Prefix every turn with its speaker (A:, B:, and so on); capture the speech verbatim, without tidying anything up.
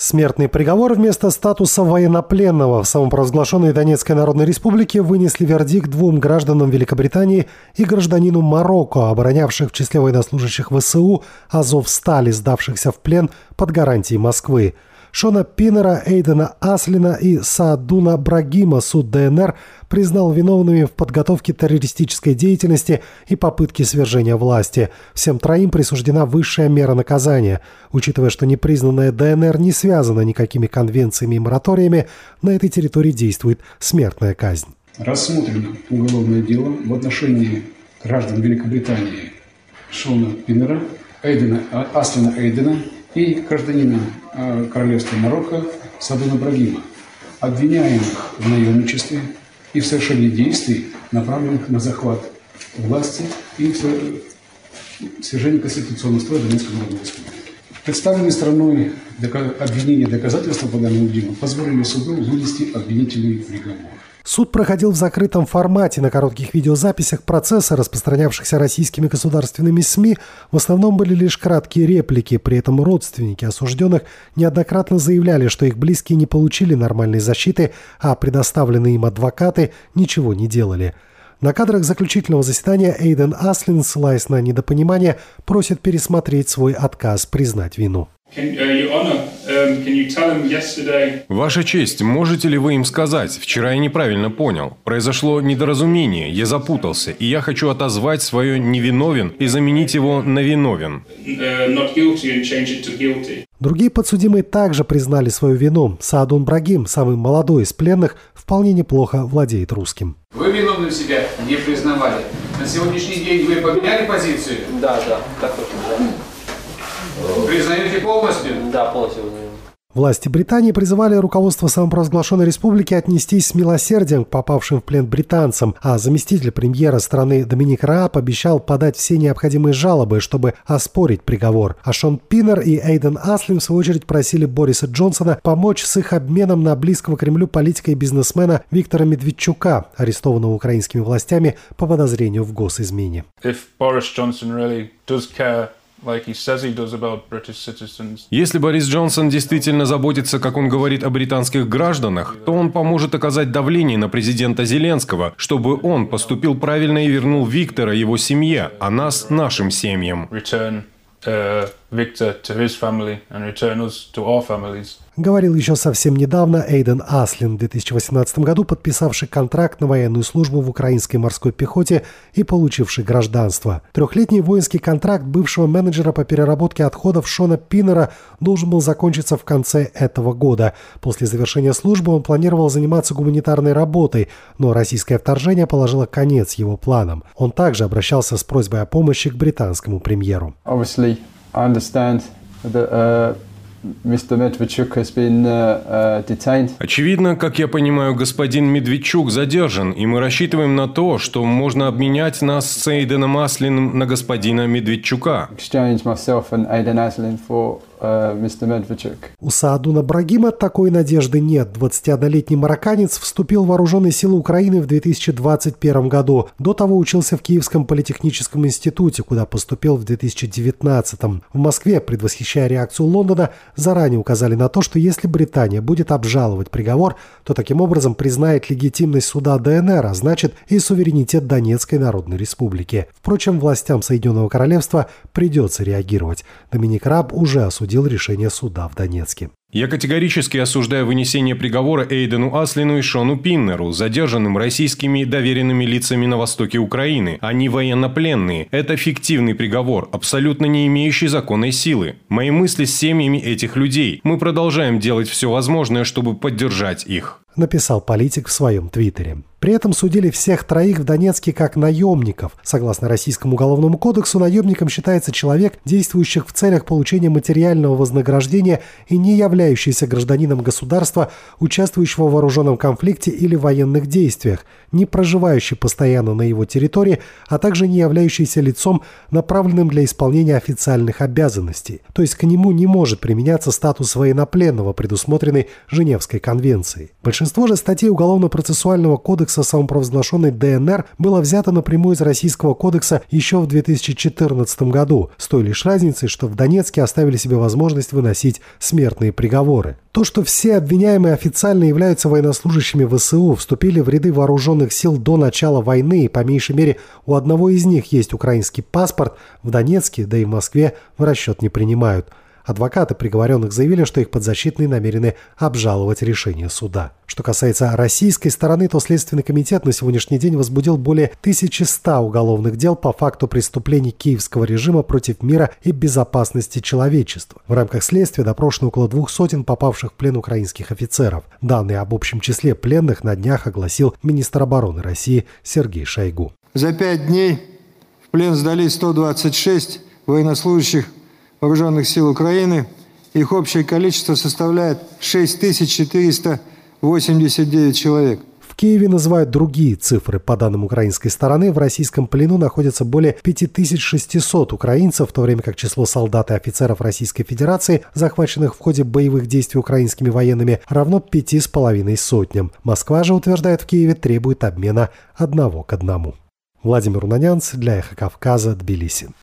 A: Смертный приговор вместо статуса военнопленного в самопровозглашенной Донецкой Народной Республике вынесли вердикт двум гражданам Великобритании и гражданину Марокко, оборонявших в числе военнослужащих ВСУ Азовстали, сдавшихся в плен под гарантией Москвы. Шона Пиннера, Эйдена Аслина и Саадуна Брагима суд ДНР признал виновными в подготовке террористической деятельности и попытке свержения власти. Всем троим присуждена высшая мера наказания. Учитывая, что непризнанная ДНР не связана никакими конвенциями и мораториями, на этой территории действует смертная казнь.
B: Рассмотрено уголовное дело в отношении граждан Великобритании Шона Пиннера, Эйдена, Аслина Эйдена и гражданина э, Королевства Марокко Саадуна Брагима, обвиняемых в наемничестве и в совершении действий, направленных на захват власти и в свержение конституционного строя Донецкой Народной Республики. Представленные стороной обвинения доказательства по данному делу позволили суду вынести обвинительный приговор.
A: Суд проходил в закрытом формате. На коротких видеозаписях процесса, распространявшихся российскими государственными СМИ, в основном были лишь краткие реплики. При этом родственники осужденных неоднократно заявляли, что их близкие не получили нормальной защиты, а предоставленные им адвокаты ничего не делали. На кадрах заключительного заседания Эйден Аслин, ссылаясь на недопонимание, просит пересмотреть свой отказ признать вину.
C: Ваша честь, можете ли вы им сказать? Вчера я неправильно понял. Произошло недоразумение, я запутался, и я хочу отозвать свое «невиновен» и заменить его на «виновен».
A: Другие подсудимые также признали свою вину. Саадун Брагим, самый молодой из пленных, вполне неплохо владеет русским.
D: Вы виновным себя не признавали. На сегодняшний день вы поменяли позицию?
E: Да, да, так точно.
D: Признаете полностью?
E: Да, полностью признаю.
A: Власти Британии призывали руководство самопровозглашенной республики отнестись с милосердием к попавшим в плен британцам, а заместитель премьера страны Доминик Рааб обещал подать все необходимые жалобы, чтобы оспорить приговор. А Шон Пиннер и Эйден Аслин, в свою очередь, просили Бориса Джонсона помочь с их обменом на близкого Кремлю политика и бизнесмена Виктора Медведчука, арестованного украинскими властями по подозрению в госизмене.
C: Если Борис Джонсон действительно заботится, как он говорит, о британских гражданах, то он поможет оказать давление на президента Зеленского, чтобы он поступил правильно и вернул Виктора его семье, а нас нашим семьям.
A: Говорил еще совсем недавно Эйден Аслин, в две тысячи восемнадцатом году подписавший контракт на военную службу в украинской морской пехоте и получивший гражданство. Трехлетний воинский контракт бывшего менеджера по переработке отходов Шона Пиннера должен был закончиться в конце этого года. После завершения службы он планировал заниматься гуманитарной работой, но российское вторжение положило конец его планам. Он также обращался с просьбой о помощи к британскому премьеру.
F: Obviously, I understand that, uh... мистер Медведчук has been, uh, detained.
C: Очевидно, как я понимаю, господин Медведчук задержан, и мы рассчитываем на то, что можно обменять нас с Эйденом Аслиным на господина Медведчука.
F: Exchange myself and Aiden Aslin for uh, мистер Медведчук.
A: У Саадуна Брагима такой надежды нет. двадцатиоднолетний марокканец вступил в вооруженные силы Украины в две тысячи двадцать первом году. До того учился в Киевском политехническом институте, куда поступил в две тысячи девятнадцатом. В Москве, предвосхищая реакцию Лондона, заранее указали на то, что если Британия будет обжаловать приговор, то таким образом признает легитимность суда ДНР, а значит и суверенитет Донецкой Народной Республики. Впрочем, властям Соединенного Королевства придется реагировать. Доминик Рааб уже осудил решение суда в Донецке.
C: Я категорически осуждаю вынесение приговора Эйдену Аслину и Шону Пиннеру, задержанным российскими доверенными лицами на востоке Украины. Они военнопленные. Это фиктивный приговор, абсолютно не имеющий законной силы. Мои мысли с семьями этих людей. Мы продолжаем делать все возможное, чтобы поддержать их.
A: Написал политик в своем твиттере. При этом судили всех троих в Донецке как наемников. Согласно Российскому уголовному кодексу, наемником считается человек, действующий в целях получения материального вознаграждения и не являющийся гражданином государства, участвующего в вооруженном конфликте или военных действиях, не проживающий постоянно на его территории, а также не являющийся лицом, направленным для исполнения официальных обязанностей. То есть к нему не может применяться статус военнопленного, предусмотренный Женевской конвенцией. Большинство Большинство же статей Уголовно-процессуального кодекса самопровозглашенной ДНР было взято напрямую из Российского кодекса еще в две тысячи четырнадцатом году, с той лишь разницей, что в Донецке оставили себе возможность выносить смертные приговоры. То, что все обвиняемые официально являются военнослужащими ВСУ, вступили в ряды вооруженных сил до начала войны, и по меньшей мере у одного из них есть украинский паспорт, в Донецке, да и в Москве в расчет не принимают. Адвокаты приговоренных заявили, что их подзащитные намерены обжаловать решение суда. Что касается российской стороны, то Следственный комитет на сегодняшний день возбудил более тысячи ста уголовных дел по факту преступлений киевского режима против мира и безопасности человечества. В рамках следствия допрошено около двух сотен попавших в плен украинских офицеров. Данные об общем числе пленных на днях огласил министр обороны России Сергей Шойгу.
G: За пять дней в плен сдались сто двадцать шесть военнослужащих Вооруженных сил Украины. Их общее количество составляет шесть тысяч четыреста восемьдесят девять человек.
A: В Киеве называют другие цифры. По данным украинской стороны, в российском плену находится более пять тысяч шестьсот украинцев, в то время как число солдат и офицеров Российской Федерации, захваченных в ходе боевых действий украинскими военными, равно пяти с половиной сотням. Москва же, утверждает, в Киеве требует обмена одного к одному. Владимир Унанянц для Эхо Кавказа, Тбилиси.